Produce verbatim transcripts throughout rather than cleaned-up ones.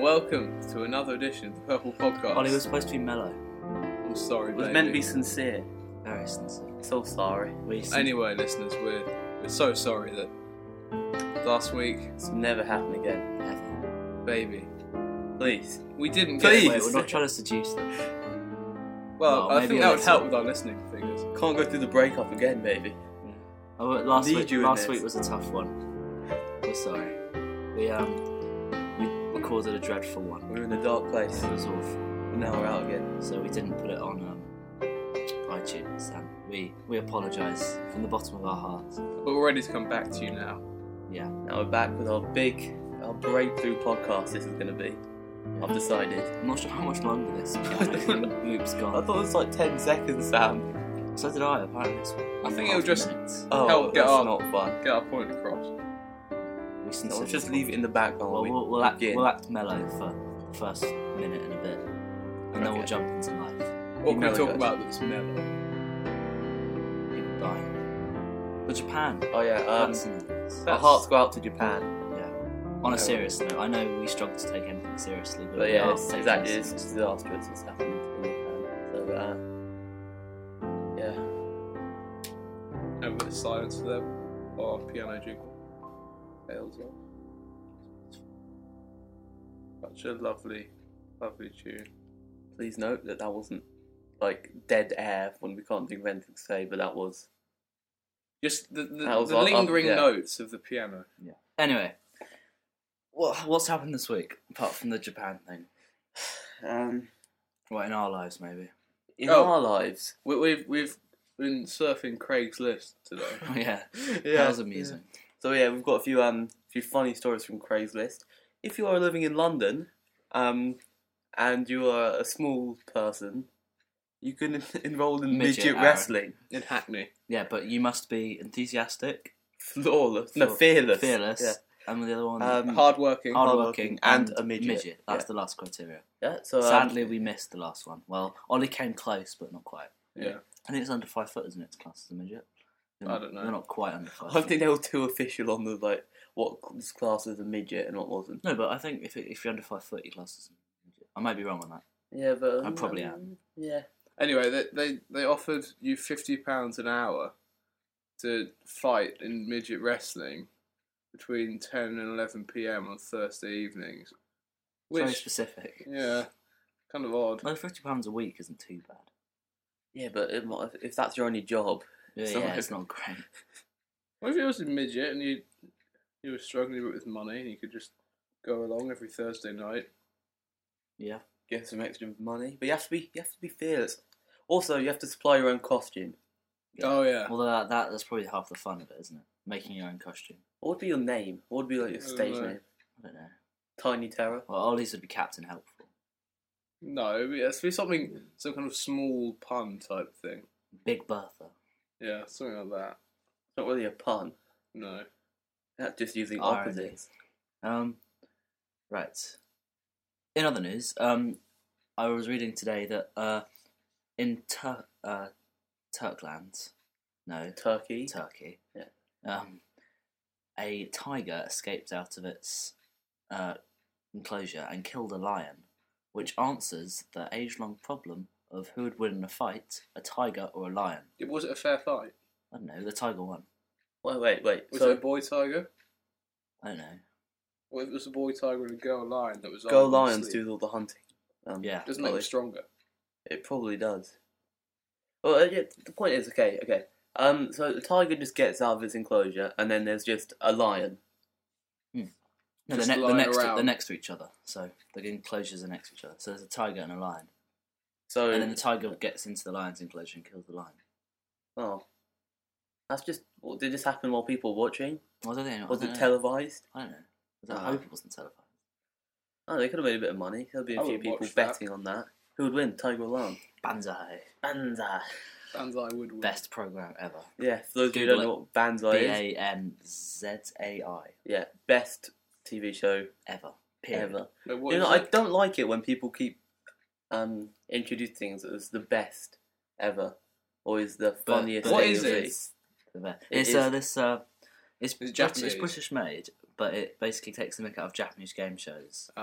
welcome to another edition of the Purple Podcast. Ollie was supposed to be mellow. I'm sorry, It was baby. meant to be sincere. Very sincere. So sorry. We Anyway, listeners, we're, we're so sorry that last week, It's never happened again. Never. baby, Please. we didn't Please. get... Wait, we're not trying to seduce them. Well, Well, I maybe think a that would little. help with our listening figures. Can't go through the breakup again, baby. Oh, but last Need week, you in last this. week was a tough one. We're sorry. We um, we recorded a dreadful one. We're in a dark place. It was awful. But now we're out again. So we didn't put it on um, iTunes, and we we apologise from the bottom of our hearts. But we're ready to come back to you now. Yeah. Now we're back with our big, our breakthrough podcast this is going to be. I've decided. I'm not sure how much longer this loop's I gone. thought it was like ten seconds, Sam. So did I. Apparently, it's I think half it'll just- minutes. Oh, Help get that's our- not fun. Get our point across. We No, sincerely let's just leave it in the background Well, while we we'll, we'll, act, begin. we'll act mellow for the first minute and a bit, and then Okay. we'll jump into life. What can we mellow, talk guys. about that's mellow? People dying. But Japan. Oh yeah, um, that's nice. our hearts go out to Japan. Yeah. On a Yeah. serious note, I know we struggle to take anything seriously, but, But we yeah, are it's taking exactly, it it's seriously. disastrous what's happened in Japan. So, uh, yeah. Over the silence for them, or piano jingle. Tails off. Such a lovely, lovely tune. Please note that that wasn't like dead air when we can't think of anything to say, but that was. Just the, the, That was the all- lingering yeah. notes of the piano. Yeah. Anyway, what what's happened this week apart from the Japan thing? Um, Well, in our lives, maybe. in Oh. our lives. We, we've we've been surfing Craigslist today. Oh, yeah. That was amusing. So yeah, we've got a few um few funny stories from Craigslist. If you are living in London, um, and you are a small person, you can enroll in Midget midget Aaron. wrestling. In Hackney. Yeah, but you must be enthusiastic, Flawless. No, Flaw- fearless. fearless, Yeah. and the other one, Um, Hardworking. hardworking, and and a midget. That's Yeah. the last criteria. Yeah. So um, Sadly, we missed the last one. Well, Ollie came close, but not quite. yeah. I think it's under five foot, isn't it? It's classed as a midget. You're I not- don't know. You're not quite under five. I don't feet. think they were too official on the like what was classed as a midget and what wasn't. No, but I think if it, if you're under five foot, you're classed as a midget. I might be wrong on that. Yeah, but I probably um, am. Yeah. Anyway, they, they they offered you fifty pounds an hour to fight in midget wrestling between ten and eleven p m on Thursday evenings. Very Which, specific. yeah, kind of odd. Well, fifty pounds a week isn't too bad. Yeah, but it, might- if that's your only job, Yeah, So- yeah, it's not great. What if you was a midget and you you were struggling a bit with money and you could just go along every Thursday night? Yeah. get some extra money. But you have to be you have to be fearless. Also, you have to supply your own costume. Yeah. Oh yeah. Although that, that that's probably half the fun of it, isn't it? Making your own costume. What would be your name? What would be like your I don't stage know. name? I don't know. Tiny Terror. Well, Ollie's would be Captain Helpful. No, it has to be something, some kind of small pun type thing. Big Bertha. Yeah, something like that. It's not really a pun. No. That's just using Irony. opposites. Um, right. In other news, um, I was reading today that uh, in Tur- uh, Turkland, no, Turkey. Turkey, Yeah. um, a tiger escaped out of its uh, enclosure and killed a lion, which answers the age-long problem of who would win in a fight, a tiger or a lion. It was it a fair fight? I don't know, the tiger won. Wait, wait, wait. Was so it a boy tiger? I don't know. Or it was a boy tiger and a girl lion that was girl on lions sleep? do all the hunting. Um, Yeah. Doesn't make probably. them stronger. It probably does. Well, uh, yeah, the point is, okay, okay. Um, so the tiger just gets out of its enclosure, and then there's just a lion. No, they're, Just ne- they're, lying next to, around. they're next to each other, so the enclosures are next to each other. So there's a tiger and a lion. So, And then the tiger gets into the lion's enclosure and kills the lion. oh, that's just. What, did this happen while people were watching? Well, I don't know. Was I don't it know. televised? I don't know. I Oh. hope it wasn't televised. Oh, they could have made a bit of money. There'll be a I few would people watch that. betting on that. Who would win, tiger or lion? Banzai. Banzai. Banzai would win. Best program ever. Yeah, for those of you who Google don't know what Banzai B is, A N Z A I. yeah, best T V show Ever. Period. ever. Wait, what You is know, I it? don't like it when people keep um introduce things as the best ever, or is the But- funniest. but What thing is ever. it? It's the best. It It's is- uh, this. Uh, it's Is it Brit- it's Japanese? British made, but it basically takes the mick out of Japanese game shows. Ah,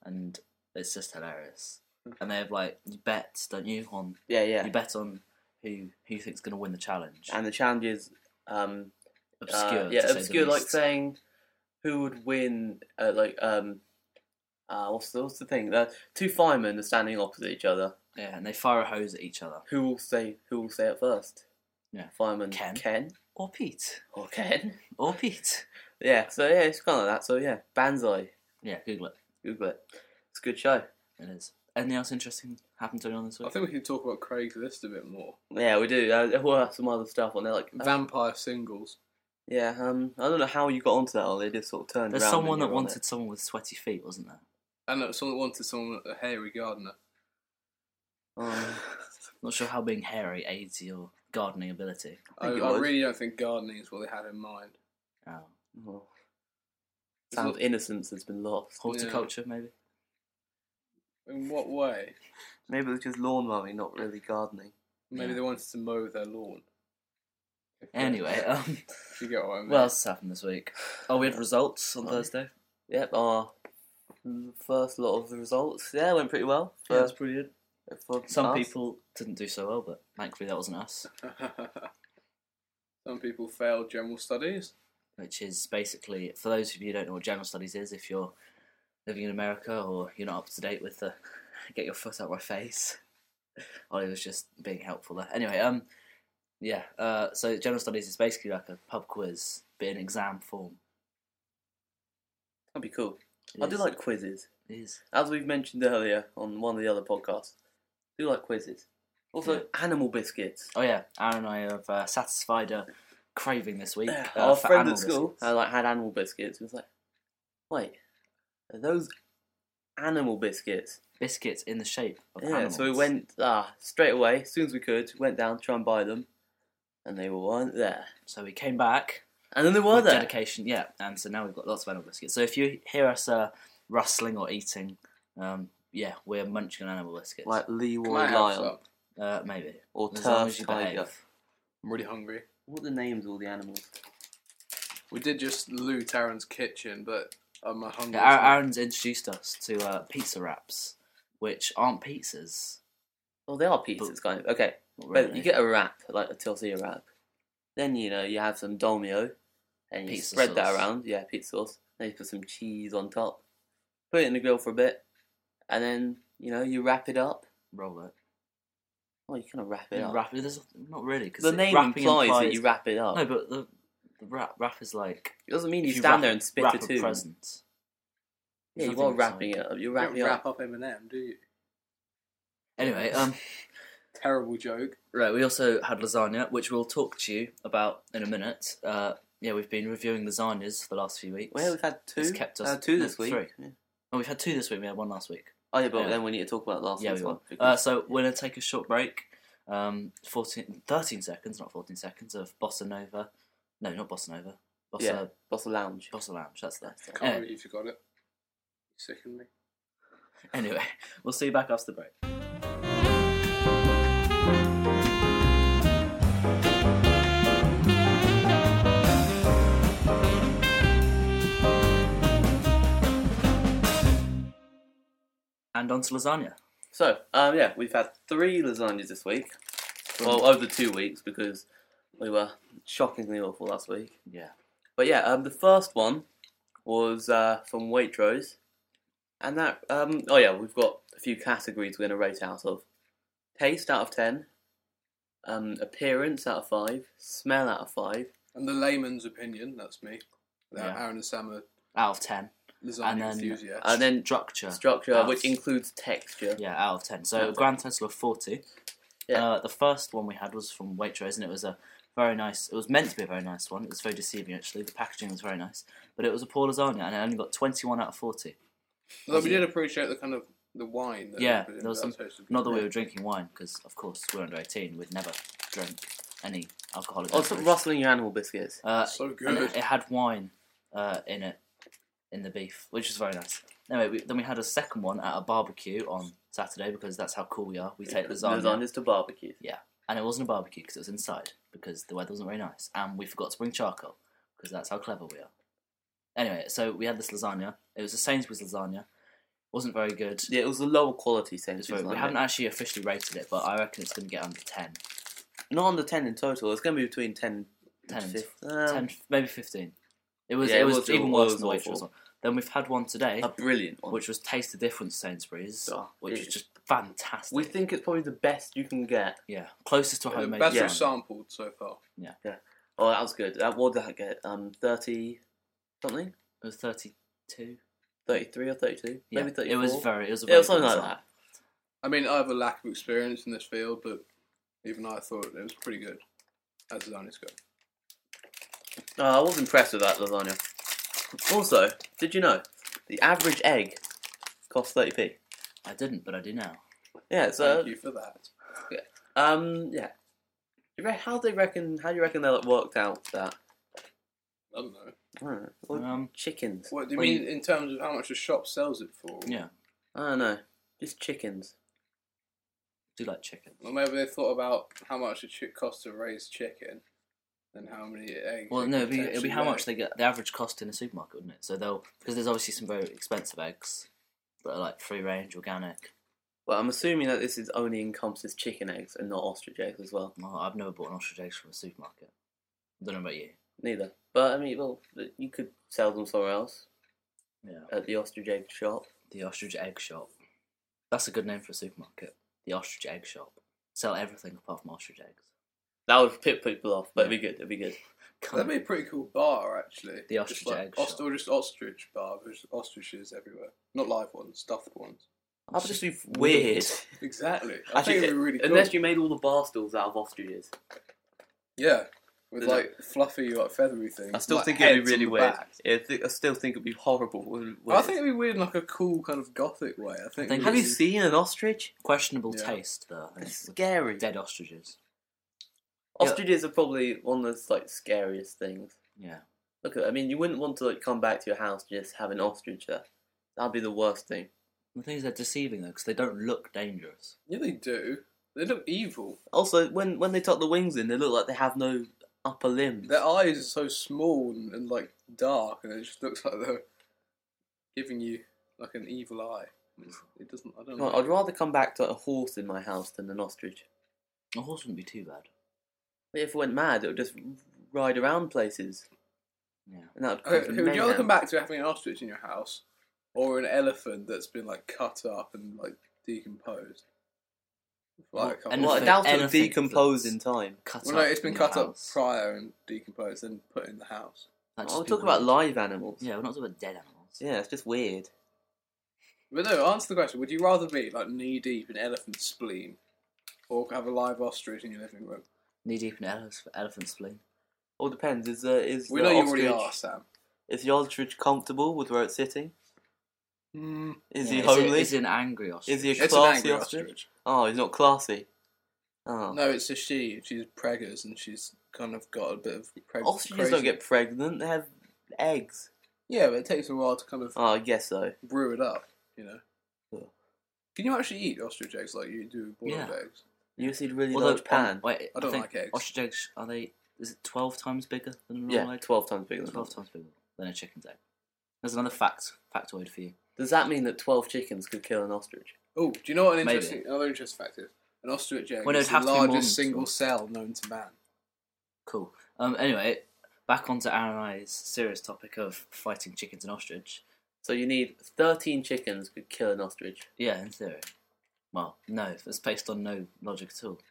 and it's just hilarious. And they have like you bet, don't you? On Yeah, yeah. you bet on who who you think's going to win the challenge. And the challenge is um, obscure, uh, yeah, to say the obscure, like least. saying who would win. Uh, like um, uh, what's the what's the thing? Uh, two firemen are standing opposite each other. Yeah, and they fire a hose at each other. Who will say who will say it first? Yeah, Fireman Ken. Ken Or Pete. or Ken. Or Pete. Yeah, so yeah, it's kind of like that. So yeah, Banzai. Yeah, Google it. Google it. It's a good show. It is. Anything else interesting happened to anyone this I week? think we can talk about Craigslist a bit more. Yeah, we do. Uh, there were some other stuff on there, like uh, Vampire singles. yeah. Um, I don't know how you got onto that, or they just sort of turned There's around. someone when that you were on wanted someone with sweaty feet, wasn't there? And uh, someone wanted someone, a hairy gardener. it. Um, Not sure how being hairy aids your gardening ability. I, think it I was. really don't think gardening is what they had in mind. Oh. oh. Sounds innocence has been lost. Horticulture, maybe? In what way? Maybe it was just lawn mowing, not really gardening. Maybe Yeah. they wanted to mow their lawn. Anyway, um, If you get what I mean. what else happened this week? Oh, we had results on Oh. Thursday. Yep, our first lot of the results. Yeah, went pretty well. Yeah, For, it's pretty good. for Some us. people didn't do so well, but thankfully that wasn't us. Some people failed general studies. Which is basically, for those of you who don't know what general studies is, if you're living in America or you're not up to date with the get your foot out my face. Ollie was just being helpful there. Anyway, um, yeah, uh, so general studies is basically like a pub quiz, but in exam form. That'd be cool. It I do is- like quizzes. It is. As we've mentioned earlier on one of the other podcasts, I do like quizzes. Also, Yeah. animal biscuits. Oh yeah, Aaron and I have uh, satisfied a craving this week. Uh, Our for friend animal at school biscuits. uh, like had animal biscuits. He was like, "Wait, are those animal biscuits?" Biscuits in the shape of Yeah. animals. So we went ah straight away as soon as we could. Went down to try and buy them, and they weren't there. So we came back And then they were with there. dedication, yeah, and so now we've got lots of animal biscuits. So if you hear us uh, rustling or eating, um, yeah, we're munching on animal biscuits. Like Can Leroy I have Lion some? Uh, maybe. or As long Turf as you Tiger. behave. I'm really hungry. What are the names of all the animals? We did just loot Aaron's kitchen, but I'm hungry. Yeah, Aaron- Aaron's introduced us to uh, pizza wraps, which aren't pizzas. Well, they are pizzas, kind of. Okay, Not but really. you get a wrap, like a tortilla wrap. Then, you know, you have some dolmio, and you Pizza spread that sauce. around. Yeah, pizza sauce. Then you put some cheese on top. Put it in the grill for a bit. And then, you know, you wrap it up. Roll it. Oh, you kind of wrap it You up. wrap it. There's not really because the name implies, that you wrap it up. No, but the, the wrap wrap is like It doesn't mean you if stand wrap, there and spit wrap a a tune. present. Yeah, you Nothing are inside. wrapping it up. You're You wrapping don't it wrap up. up M and M, do you? Anyway, um, Terrible joke. right. We also had lasagna, which we'll talk to you about in a minute. Uh, yeah, we've been reviewing lasagnas for the last few weeks. Well, we've had two. It's kept us uh, two no, this week. three. Yeah. Oh, we've had two this week. We had one last week. Oh, yeah, but Yeah. then we need to talk about last Yeah, week's we one. will. because- Uh, so we're going to take a short break. Um, fourteen, thirteen seconds, not fourteen seconds, of Bossa Nova. No, not Bossa Nova. Bossa, yeah, Bossa Lounge. Bossa Lounge, that's the... I can't Yeah. believe you got it. You sicken me. Anyway, we'll see you back after the break. And on to lasagna. So, um, yeah, we've had three lasagnas this week. Well, over two weeks because we were shockingly awful last week. Yeah. But yeah, um, the first one was uh, from Waitrose. And that, um, oh yeah, we've got a few categories we're going to rate out of. Taste out of ten. Um, appearance out of five. Smell out of five. And the layman's opinion, that's me. That Yeah. Aaron and Sam are Out of ten. lasagna And then- enthusiasts. And then Structure. structure, Out which of- includes texture. Yeah, out of ten. So Out a of grand total of forty. Yeah. Uh, the first one we had was from Waitrose, and it was a very nice. It was meant to be a very nice one. It was very deceiving, actually. The packaging was very nice, but it was a poor lasagna, and it only got twenty-one out of forty. Although we did appreciate the kind of the wine. That Yeah, they put in. there was That some- tasted Not that good. we were drinking wine, because of course we're under eighteen. We'd never drink any alcoholic. Oh, stop beverage. rustling your animal biscuits. Uh, So and good. it, it had wine uh, in it, in the beef, which was very nice. Anyway, we, then we had a second one at a barbecue on Saturday, because that's how cool we are. We take lasagna. Lasagnas to barbecues. And it wasn't a barbecue because it was inside, because the weather wasn't very nice. And we forgot to bring charcoal, because that's how clever we are. Anyway, so we had this lasagna. It was a Sainsbury's lasagna. Wasn't very good. Yeah, it was a lower quality It's Sainsbury's. very, we line, haven't mate. actually officially rated it, but I reckon it's going to get under ten. Not under ten in total. It's going to be between ten, ten, and and fifteen. Um, ten, maybe fifteen. It was Yeah, it it was, was- even it worse was than the Waitrose awful. one. Then we've had one today, a brilliant one. which was Taste the Difference Sainsbury's, Oh, which it- is just fantastic. we think it's probably the best you can get. yeah, closest to a The homemade. best Yeah. we've sampled so far. Oh, that was good. Uh, what did that get? Um, thirty something, It was thirty-two. thirty-three or thirty-two, Yeah, maybe thirty-four. it was very. It was a Yeah, very it was something good like design. that. I mean, I have a lack of experience in this field, but even I thought it was pretty good as lasagnas go. Uh, I was impressed with that lasagna. Also, did you know the average egg costs thirty p? I didn't, but I do now. Yeah, so Thank you for that. um, yeah. You re- How do they reckon? How do you reckon they like, worked out that? I don't know. I don't know. Well, Um, chickens. What do you Well, mean in terms of how much a shop sells it for? yeah, I don't know. Just chickens. I do like chicken. Or maybe they thought about how much it should cost to raise chicken and how many eggs. Well, it no, could it'd be, it'd be how potentially much they get the average cost in a supermarket, wouldn't it? So they'll because there's obviously some very expensive eggs that are like free range, organic. Well, I'm assuming that this is only encompasses chicken eggs and not ostrich eggs as well. Well, I've never bought an ostrich eggs from a supermarket. I don't know about you. Neither. But I mean, well, you could sell them somewhere else Yeah, at the ostrich egg shop. the ostrich egg shop. That's a good name for a supermarket. The ostrich egg shop. Sell everything apart from ostrich eggs. That would pip people off, but it'd be good. It'd be good. That'd be a pretty cool bar, actually. The Just ostrich like egg ost- shop. Or just ostrich bar. There's ostriches everywhere. Not live ones, stuffed ones. That would just be weird. Exactly. I Actually, think it'd be really cool. unless you made all the bar stools out of ostriches. Yeah. With Is it- like fluffy, like feathery things. I still like think it'd heads be really on the weird. back. Yeah, I, think, I still think it'd be horrible. Weird. I think it'd be weird in like a cool kind of gothic way. I think. think it Have would you be- seen an ostrich? Questionable Yeah. taste, though. I think, It's with scary. dead ostriches. Ostriches are probably one of the like scariest things. Yeah. Look at, I mean, you wouldn't want to like come back to your house and just have an ostrich there. That'd be the worst thing. The thing is, they're deceiving though, because they don't look dangerous. Yeah, they do. They look evil. Also, when when they tuck the wings in, they look like they have no upper limbs. Their eyes are so small and, and like dark, and it just looks like they're giving you like an evil eye. It's- It doesn't. I don't know. Well, I'd rather come back to a horse in my house than an ostrich. A horse wouldn't be too bad. If it went mad, it would just ride around places. Yeah. And that would Okay, cause would you rather mayhem. come back to having an ostrich in your house, or an elephant that's been like cut up and like decomposed? Well, Like, and Well, I Anything- doubt it'll anything decompose that's- in time. Cut well, no, up it's been in your cut up house. prior and decomposed, then put in the house. That'd I'll just be talk about weird. live animals. Yeah, we're not talking about dead animals. Yeah, it's just weird. But no, answer the question: would you rather be like knee deep in elephant spleen, or have a live ostrich in your living room? Knee deep in elephant, elephant spleen. All depends. Is uh, is We the know you ostrich, already are, Sam. Is the ostrich comfortable with where it's sitting? Mm, Is Yeah, he is homely? It, is it an angry ostrich? Is he a it's an classy angry ostrich? ostrich. Oh, he's not classy. Oh. No, it's a she. She's preggers, and she's kind of got a bit of preg- Ostriches crazy. don't get pregnant. They have eggs. Yeah, but it takes a while to kind of Oh, I guess so. brew it up. You know. Yeah. Can you actually eat ostrich eggs like you do boiled Yeah. eggs? You just need a really Although, large pan. um, wait, I don't think like eggs. Ostrich eggs, are they, is it twelve times bigger than a normal Yeah, egg? twelve times bigger than twelve that. times bigger than a chicken's egg. There's another fact, factoid for you. Does that mean that twelve chickens could kill an ostrich? Oh, do you know what an Maybe. interesting, another interesting fact is? An ostrich egg Well, is it'd the have to be more than largest single twelve. cell known to man. Cool. Um. Anyway, back onto Aaron and I's serious topic of fighting chickens and ostrich. So you need thirteen chickens could kill an ostrich. Yeah, in theory. Well, no, it's based on no logic at all.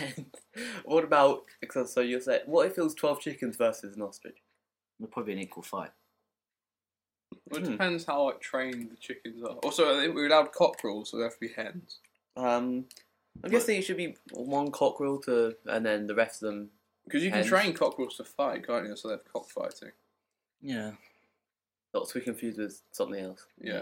What about, because so you're saying, what if it was twelve chickens versus an ostrich? It'd probably be an equal fight. Well, it Hmm. depends how like trained the chickens are. Also, I think we're allowed cockerels, so they have to be hens. Um, I'm guessing it should be one cockerel to, and then the rest of them. Because you can Hens. train cockerels to fight, can't you? So they have cockfighting. Yeah. Not to be confused with something else. Yeah.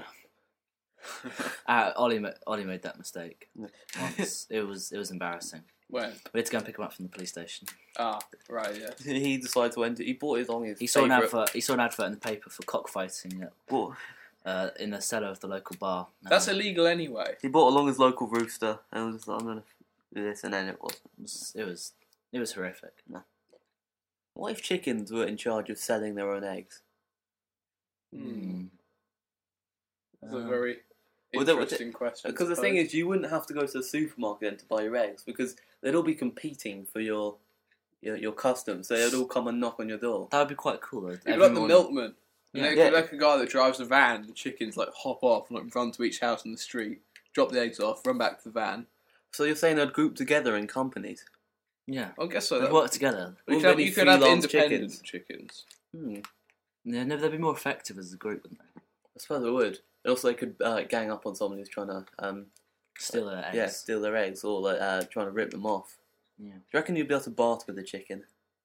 Uh, Ollie, ma- Ollie made that mistake Yeah. once. it was it was embarrassing. When? We had to go and pick him up from the police station. Ah, right, yeah. He decided to enter. He bought it on his. He saw an favourite- advert. He saw an advert in the paper for cockfighting at, Bought, uh, in the cellar of the local bar. That's Um, illegal anyway. he bought along his local rooster, and was just like, I'm gonna do this, and then it was. It was it was, it was horrific. What if chickens were in charge of selling their own eggs? Hmm. Mm. That's a Uh, very Well, that- Interesting question. Because the thing is, you wouldn't have to go to the supermarket then to buy your eggs, because they'd all be competing for your your, your customs. They'd all come and knock on your door. That would be quite cool, though. You've got the Everyone- milkman. And Yeah. they Yeah. could like a guy that drives a van, and the chickens like hop off and like run to each house in the street, drop the eggs off, run back to the van. So you're saying they'd group together in companies? Yeah. I guess so. They'd That, work together. you Or could, have, maybe you could have freelance independent chickens. Hmm. Yeah, no, they'd be more effective as a group, wouldn't they? I suppose it would. And also, they could uh, gang up on someone who's trying to um, Steal their eggs. yeah, steal their eggs, or like, uh, trying to rip them off. Yeah. Do you reckon you'd be able to barter with a chicken?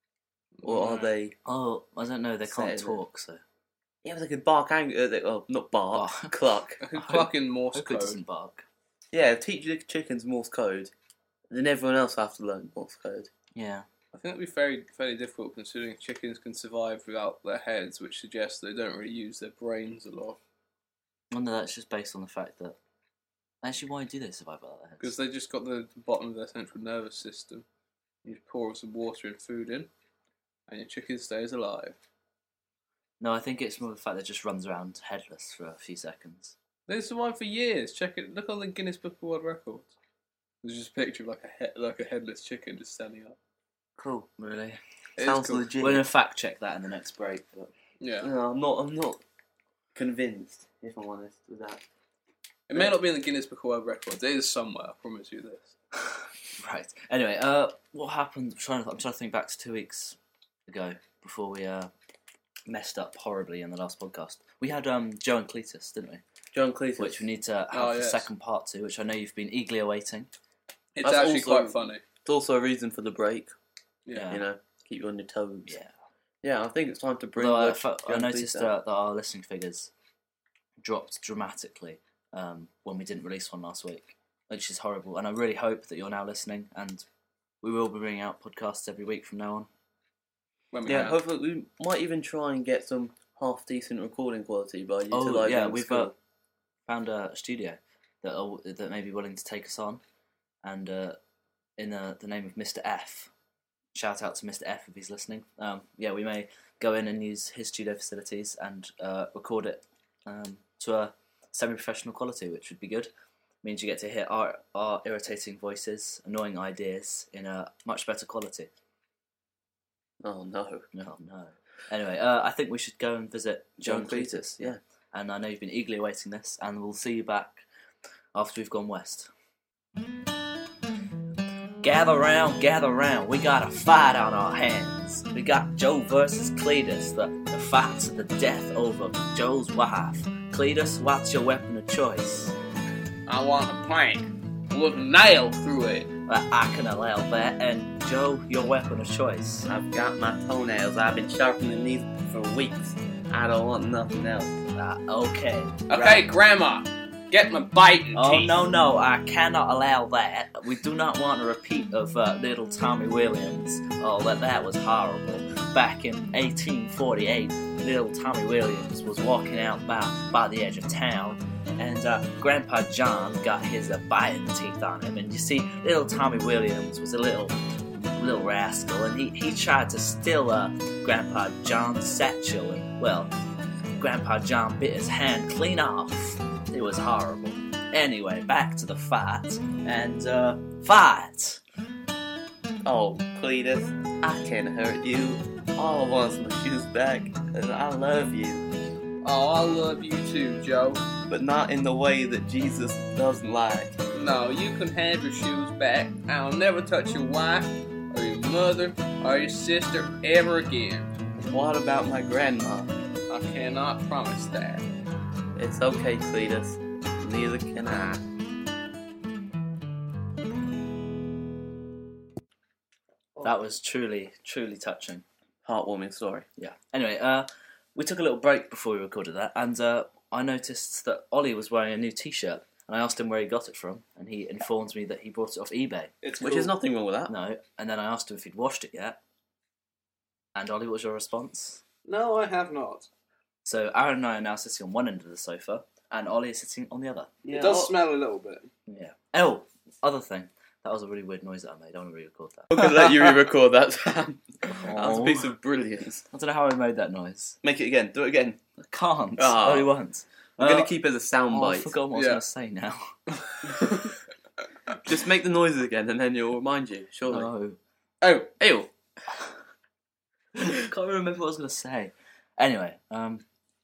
Or are No. they... Oh, I don't know. They Set can't in it. talk, so. Yeah, but they could bark ang- uh, they, oh, not bark, Bark. cluck. I could cluck in Morse Hope it code. doesn't bark. Yeah, teach the chickens Morse code. Then everyone else have to learn Morse code. Yeah. I think that'd be very, fairly difficult considering chickens can survive without their heads, which suggests they don't really use their brains a lot. I wonder that's just based on the fact that. Actually, why do they survive without their heads? Because they just got the bottom of their central nervous system. You just pour some water and food in, and your chicken stays alive. No, I think it's more the fact that it just runs around headless for a few seconds. They survived for years. Check it. Look on the Guinness Book of World Records. There's just a picture of like a he- like a headless chicken just standing up. Cool. Really? It is Sounds cool. legit. We're going to fact check that in the next break. But... Yeah. No, I'm not. I'm not convinced, if I'm honest, with that. It may not be in the Guinness Book of World Records. It is somewhere. I promise you this. Right. Anyway, uh, what happened? I'm trying, to, I'm trying to think back to two weeks ago before we uh, messed up horribly in the last podcast. We had um, Joe and Cletus, didn't we? John Cleese. Which we need to have Oh, the yes. second part to, which I know you've been eagerly awaiting. It's That's actually also- quite funny. It's also a reason for the break. Yeah. You know, keep you on your toes. Yeah. Yeah, I think it's time to bring. Although I, the fe- I John noticed Cleese out. uh, that our listening figures dropped dramatically um, when we didn't release one last week, which is horrible. And I really hope that you're now listening, and we will be bringing out podcasts every week from now on. When we Yeah, have. hopefully we might even try and get some half decent recording quality by utilising. Oh yeah, the we've skill. uh, found a studio that are, that may be willing to take us on, and uh, in uh, the name of Mister F. Shout out to Mister F if he's listening. Um, yeah, we may go in and use his studio facilities and uh, record it um, to a semi-professional quality, which would be good. Means you get to hear our, our irritating voices, annoying ideas in a much better quality. Oh no, No, no. Anyway, uh, I think we should go and visit John John Cletus. Cletus. Yeah. And I know you've been eagerly awaiting this, and we'll see you back after we've gone west. Gather round, gather round, we got a fight on our hands. We got Joe versus Cletus, the, the fight to the death over Joe's wife. Cletus, what's your weapon of choice? I want a plank with a nail through it. Uh, I can allow that, and Joe, your weapon of choice. I've got my toenails. I've been sharpening these for weeks. I don't want nothing else. Uh, okay. Okay, right. Grandma, get my biting Oh, teeth. no, no, I cannot allow that. We do not want a repeat of uh, little Tommy Williams. Oh, that, that was horrible. Back in eighteen forty-eight, little Tommy Williams was walking out by, by the edge of town, and uh, Grandpa John got his uh, biting teeth on him. And you see, little Tommy Williams was a little little rascal, and he, he tried to steal uh, Grandpa John's satchel, and, well, Grandpa John bit his hand clean off. It was horrible. Anyway, back to the fight, and, uh, fight! Oh, Cletus, I can't hurt you. All I want is my shoes back, and I love you. Oh, I love you too, Joe. But not in the way that Jesus doesn't like. No, you can have your shoes back. I'll never touch your wife, or your mother, or your sister ever again. What about my grandma? I cannot promise that. It's okay, Cletus. Neither can I. That was truly, truly touching. Heartwarming story. Yeah. Anyway, uh, we took a little break before we recorded that, and uh, I noticed that Ollie was wearing a new T-shirt, and I asked him where he got it from, and he informed me that he bought it off eBay. It's Which is nothing wrong with that. No, and then I asked him if he'd washed it yet. And Ollie, what was your response? No, I have not. So Aaron and I are now sitting on one end of the sofa, and Ollie is sitting on the other. Yeah, It does I'll- smell a little bit. Yeah. Oh, other thing. That was a really weird noise that I made. I want to re-record that. I'm gonna let you re-record that, Sam. That was a Oh. piece of brilliance. I don't know how I made that noise. Make it again. Do it again. I can't. Ah. Oh, you won't. We're Uh, going to keep it as a Oh, I've soundbite. forgotten what I was Yeah. going to say now. Just make the noises again and then it'll remind you, surely. No. Oh, ew. Can't remember what I was going to say. Anyway, um,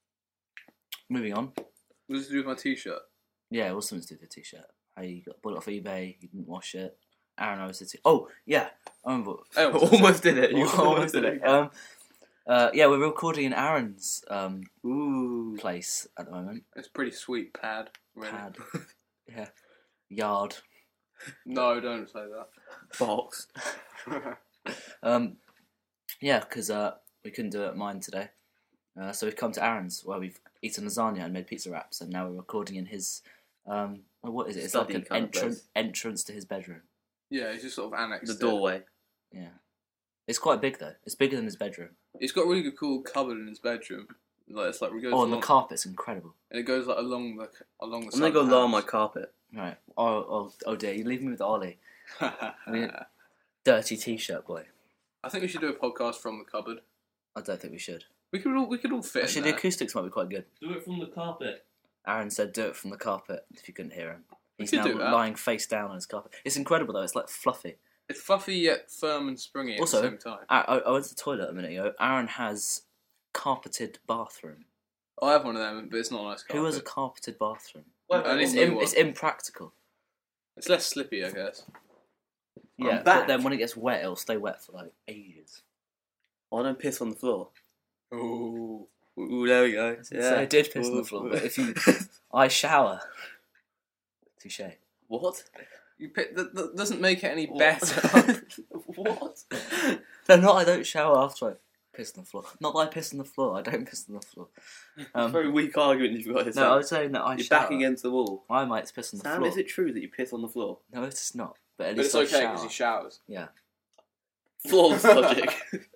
moving on. What does it do with my t-shirt? Yeah, it was something to do with the t-shirt. How you got bought it off eBay, you didn't wash it. Aaron always did it. Oh, yeah. I remember. Oh, Almost did it. You almost did it. Um, uh, yeah, we're recording in Aaron's um, Ooh. place at the moment. it's a pretty sweet pad. Really. Pad. Yeah. Yard. No, don't say Box. that. Um, yeah, because uh, we couldn't do it at mine today. Uh, so we've come to Aaron's where we've eaten lasagna and made pizza wraps, and now we're recording in his. Um, oh, what is it? It's Study like an kind of entrance place. entrance to his bedroom. yeah, it's just sort of annexed. The it. doorway. Yeah, it's quite big though. It's bigger than his bedroom. It's got a really good, cool cupboard in his bedroom. Like it's like it goes Oh, and the along, carpet's incredible. and it goes like along the along the. I'm going to go side lower of my the carpet. Right. Oh, oh, oh dear! You leave me with Ollie, house. Yeah. dirty t-shirt boy. I think we should do a podcast from the cupboard. I don't think we should. We could all we could all fit. Actually, in the there. acoustics might be quite good. Do it from the carpet. Aaron said, "Do it from the carpet." If you couldn't hear him, We he's could now do that. lying face down on his carpet. It's incredible though. It's like fluffy. It's fluffy yet firm and springy at Also, the same time. I, I, I went to the toilet a minute ago. Aaron has carpeted bathroom. I have one of them, but it's not a nice. Carpet. Who has a carpeted bathroom? Well, I It's, need a new im- one. it's impractical. It's less slippy, I guess. Yeah, I'm but back. then when it gets wet, it'll stay wet for like ages. Oh, I don't piss on the floor. Oh, Ooh, there we go. So I did piss on the floor, but if you, I shower. Touche. What? you pick, that, that doesn't make it any What? better. What? No, not I don't shower after I piss on the floor. Not that I piss on the floor. I don't piss on the floor. Um, Very weak argument you've got here. no, Sam. I was saying that I You're shower. back against the wall. I might piss on the Sam, floor. is it true that you piss on the floor? No, it's not. But at But least it's okay I because shower. he showers. Yeah. Flawless logic.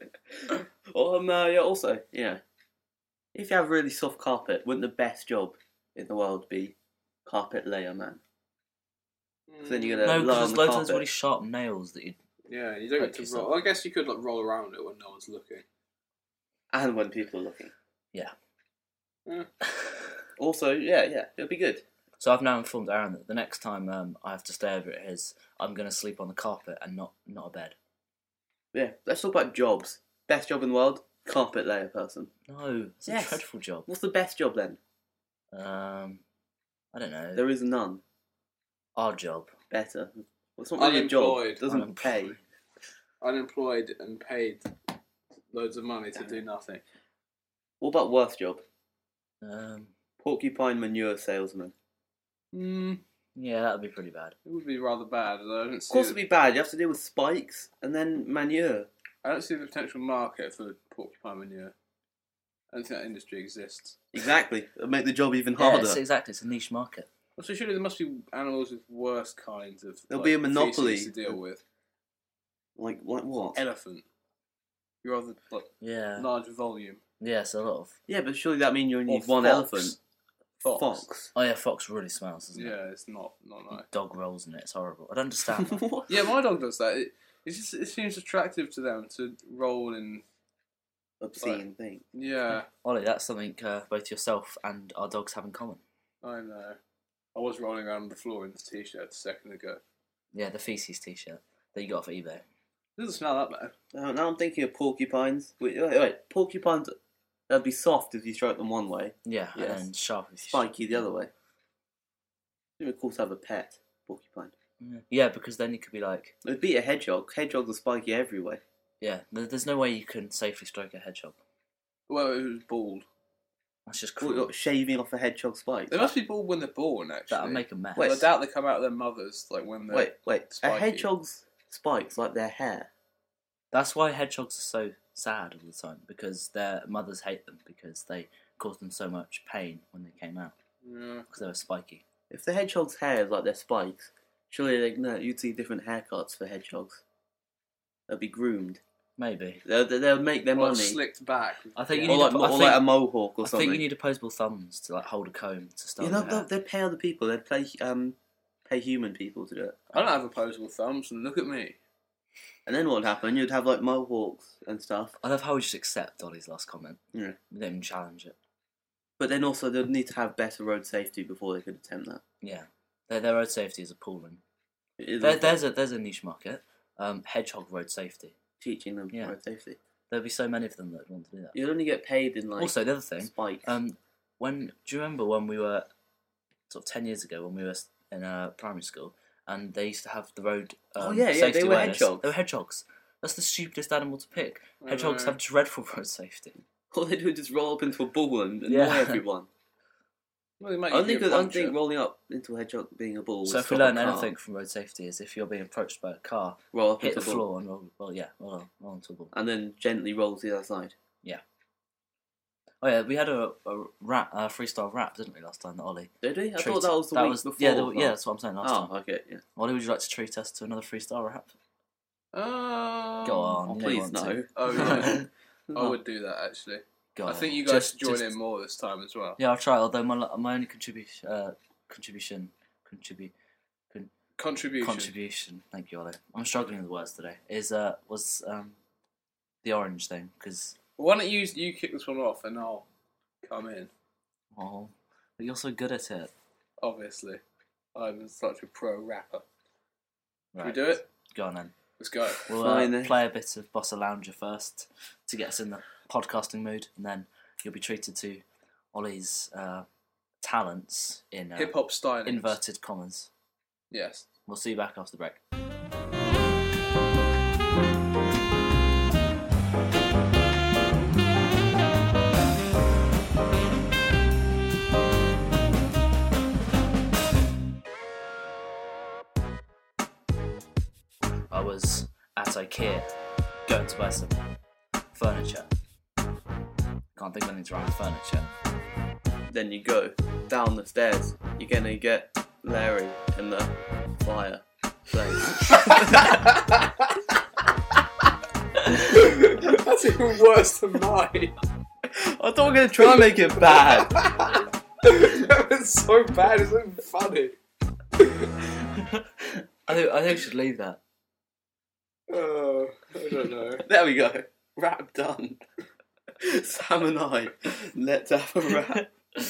um, uh, yeah, also, yeah. If you have really soft carpet, wouldn't the best job in the world be carpet layer man? So then you're gonna No, lie because on there's the loads of carpet. those really sharp nails that you. Yeah, you don't Poke get to yourself. roll. I guess you could like roll around it when no one's looking. And when people are looking. Yeah. Yeah. Also, yeah, yeah, it'll be good. So I've now informed Aaron that the next time um, I have to stay over at his, I'm going to sleep on the carpet and not not a bed. Yeah, let's talk about jobs. Best job in the world? Carpet layer person. No, it's Yes. a dreadful job. What's the best job then? Um, I don't know. There is none. Our job. Better. Well, it's not really a job. Unemployed. It doesn't Unemployed. pay. Unemployed and paid loads of money to do nothing. What about worst job? Um, Porcupine manure salesman. Hmm, yeah, that would be pretty bad. it would be rather bad. I don't Of see. course the, it'd be bad. You have to deal with spikes and then manure. I don't see the potential market for porcupine manure. I don't think that industry exists. Exactly. It'll make the job even Yeah, harder. it's, exactly. It's a niche market. Also, surely there must be animals with worse kinds of. There'll like, be a monopoly. feces to deal with. Like, like what? Elephant. You're rather like Yeah. large volume. Yeah, it's a lot of. Yeah, but surely that means you only Or need one fox. elephant. Fox. Fox. Oh yeah, fox really smells, doesn't it? Yeah, it's not not nice. Dog rolls in it. It's horrible. I don't understand that. What? Yeah, my dog does that. It, it just it seems attractive to them to roll in. Obscene thing. Yeah, Ollie, that's something uh, both yourself and our dogs have in common. I know. I was rolling around on the floor in this t-shirt a second ago. Yeah, the feces t-shirt that you got off eBay. It doesn't smell that bad. Now, now I'm thinking of porcupines. Wait, wait, wait. Porcupines, they'd be soft if you stroke them one way, Yeah, Yes. and then sharp. if you- spiky the other way. It'd be cool to have a pet porcupine. Yeah. Yeah, because then you could be like, It'd beat a hedgehog. Hedgehogs are spiky every way. yeah, there- there's no way you can safely stroke a hedgehog. Well, it was bald. That's just What, cruel. what, shaving off a hedgehog spike. They must be bald when they're born, actually. That'll make a mess. Wait, I doubt they come out of their mothers like when they're. Wait, wait. A spiky. hedgehog's spikes like their hair. That's why hedgehogs are so sad all the time, because their mothers hate them because they caused them so much pain when they came out Yeah. because they were spiky. If the hedgehog's hair is like their spikes, surely they, no, you'd see different haircuts for hedgehogs. They'll be groomed. Maybe. They'll, they'll make their Or money. slicked back. I think you Or need like, to- or I like think- a mohawk or I something. think you need opposable thumbs to like hold a comb to start. You know, your hair. they'll, they'd pay other people. They'd pay um, pay human people to do it. I don't have opposable thumbs, and look at me. And then what would happen? You'd have like mohawks and stuff. I love how we just accept Ollie's last comment. Yeah. We don't even challenge it. But then also they'd need to have better road safety before they could attempt that. Yeah, their, their road safety is appalling. It is There, awful. there's a there's a niche market. Um, hedgehog road safety. Teaching them Yeah. road safety. There'll be so many of them that want to do that. You'd only get paid in like Also, the other thing, spikes. um, when do you remember when we were sort of ten years ago when we were in uh, primary school and they used to have the road um, Oh, yeah, yeah, safety they were awareness? hedgehogs. They were hedgehogs. That's the stupidest animal to pick. Hedgehogs Uh, have dreadful road safety. All they do is just roll up into a ball and annoy Yeah. everyone. Well, they might I don't give think, you I a don't think puncture. rolling up into a hedgehog being a ball. So would if we stop a learn car. anything from road safety is if you're being approached by a car, roll up hit into the a ball floor and roll, well, yeah, roll, roll onto a ball. and then gently roll to the other side. Oh yeah, we had a, a rap, a freestyle rap, didn't we, last time, that Ollie? Did we? I treated- thought that was the that week was, before. Yeah, the, oh. yeah, that's what I'm saying, last Oh, time. okay, yeah. Ollie, would you like to treat us to another freestyle rap? Um, Go on. Oh, you please want no. to. Oh yeah, I No. would do that actually. Go I on. think you guys Just- should join just- in more this time as well. Yeah, I'll try. Although my my only contribution, uh, contribution, contribute, Contribution. contribution. Thank you, Ollie. I'm struggling with words today. Is uh was um the orange thing because Why don't you you kick this one off and I'll come in? oh, but you're so good at it. Obviously, I'm such a pro rapper. Can we Right. do it? Go on then. Let's go. We'll Fine uh, then. play a bit of Bossa Lounger first to get us in the podcasting mood, and then you'll be treated to Ollie's uh, talents in uh, Hip hop stylings. inverted commas. Yes. We'll see you back after the break. I was at IKEA going to buy some furniture. Can't think of anything to rhyme with furniture. Then you go down the stairs. You're gonna get Larry in the fire place. That's even worse than mine. I thought we were gonna try and make it bad. That was so bad. It's so funny. I think I think we should leave that. Oh, I don't know. There we go. Rap done. Sam and I, let's have a rap.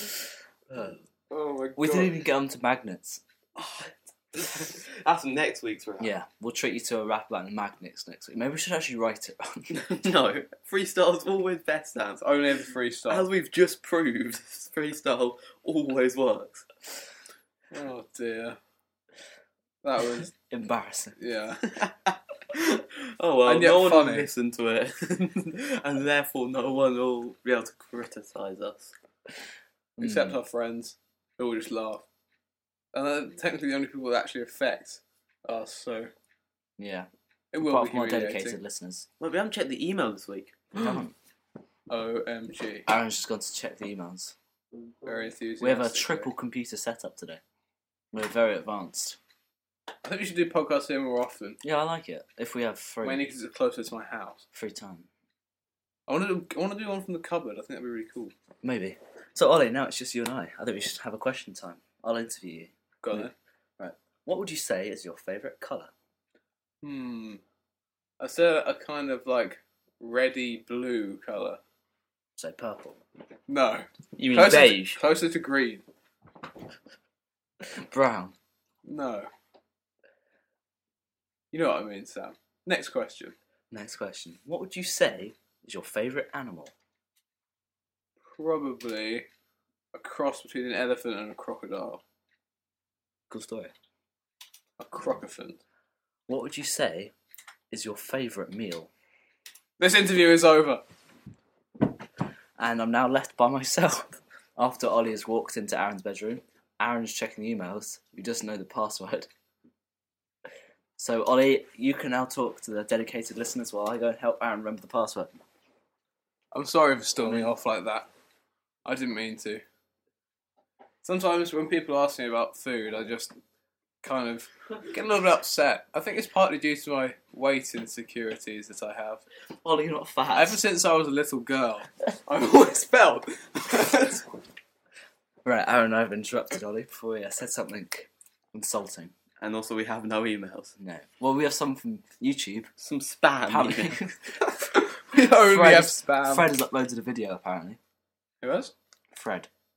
Oh my god. We didn't even get onto magnets. That's next week's rap. Yeah, we'll treat you to a rap about magnets next week. Maybe we should actually write it. No, freestyle's always best, Sam. Only the freestyle. As we've just proved, freestyle always works. Oh dear. That was Embarrassing. yeah. Oh well, And yet no one funny. will listen to it, and therefore no one will be able to criticise us. Except Mm. our friends, who will just laugh. And they're technically the only people that actually affect us, so Yeah. it will Apart be from our humiliating. dedicated listeners. Well, we haven't checked the email this week. We haven't. O M G. Aaron's just gone to check the emails. Very enthusiastic. We have a triple computer setup today. We're very advanced. I think we should do podcasts here more often. Yeah, I like it. If we have free Mainly because it's closer to my house. free time. I want to. I want to do one from the cupboard. I think that'd be really cool. Maybe. So Ollie, now it's just you and I. I think we should have a question time. I'll interview you. Go on Yeah. then. Right. What would you say is your favourite colour? Hmm. I said a kind of like reddy blue colour. Say purple. No. You mean Closer beige? To, closer to green. Brown. No. You know what I mean, Sam. Next question. Next question. What would you say is your favourite animal? Probably a cross between an elephant and a crocodile. Good story. A crocophant. What would you say is your favourite meal? This interview is over. And I'm now left by myself. After Ollie has walked into Aaron's bedroom, Aaron's checking the emails. We just know the password. So Ollie, you can now talk to the dedicated listeners while I go and help Aaron remember the password. I'm sorry for storming off like that. I didn't mean to. Sometimes when people ask me about food, I just kind of get a little bit upset. I think it's partly due to my weight insecurities that I have. Ollie, you're not fat. Ever since I was a little girl, I've always felt. Right, Aaron, I've interrupted Ollie before he said something insulting. And also, we have no emails. No. Well, we have some from YouTube. Some spam. Apparently. we only Fred have has- spam. Fred has uploaded a video, apparently. Who has? Fred.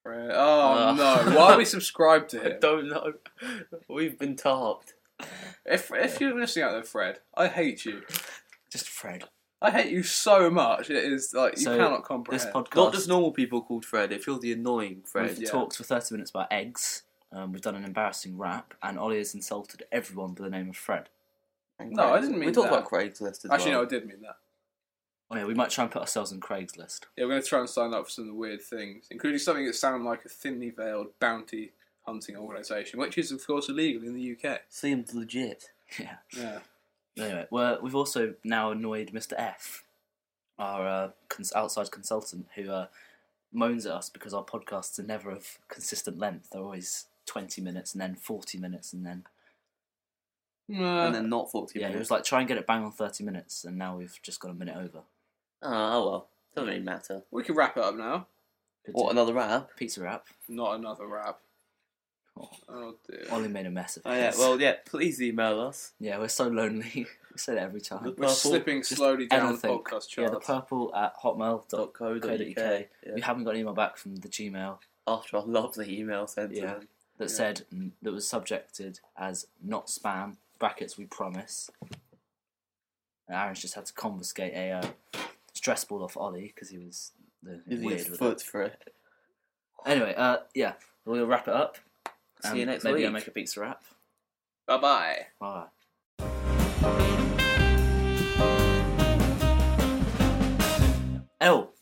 Fred. Oh Uh. no! Why are we subscribed to I him? don't know. We've been tarped. If if you're listening out there, Fred, I hate you. Just Fred. I hate you so much. It is like you So, cannot This comprehend. podcast. Not just normal people called Fred. If you're the annoying Fred. We've Yeah. talked for thirty minutes about eggs. Um, we've done an embarrassing rap, and Ollie has insulted everyone by the name of Fred. And No, I Craigslist. didn't mean We talked that. about Craigslist as Actually, well. no, I did mean that. Oh yeah, we might try and put ourselves on Craigslist. Yeah, we're going to try and sign up for some weird things, including something that sounds like a thinly veiled bounty hunting organisation, which is, of course, illegal in the U K. Seemed legit. Yeah. Yeah. Anyway, we're, we've also now annoyed Mister F, our uh, cons- outside consultant, who uh, moans at us because our podcasts are never of consistent length. They're always twenty minutes and then forty minutes and then... Uh, and then not forty Yeah, he minutes. was like, try and get it bang on thirty minutes, and now we've just got a minute over. Oh, oh well. Doesn't really matter. we can wrap it up now. Good What, to- another rap? Pizza wrap. Not another rap. Oh, Oh dear. Ollie made a mess of it. Oh yeah, well yeah, please email us. Yeah, we're so lonely. we say that every The time. We're purple slipping Just slowly down the anything. podcast Yeah, the charts. purple at hotmail dot dot co co dot dot uk. uk. Yeah. We haven't got an email back from the Gmail After our lovely email sent Yeah. to them. that Yeah. said mm, that was subjected as not spam, brackets we promise. And Aaron's just had to confiscate a uh, stress ball off Ollie because he was the, Using weird his with foot it. for it. Anyway, uh, yeah, we'll wrap it up. See you Um, next maybe week. I'll make a pizza wrap. Bye bye. Bye. L.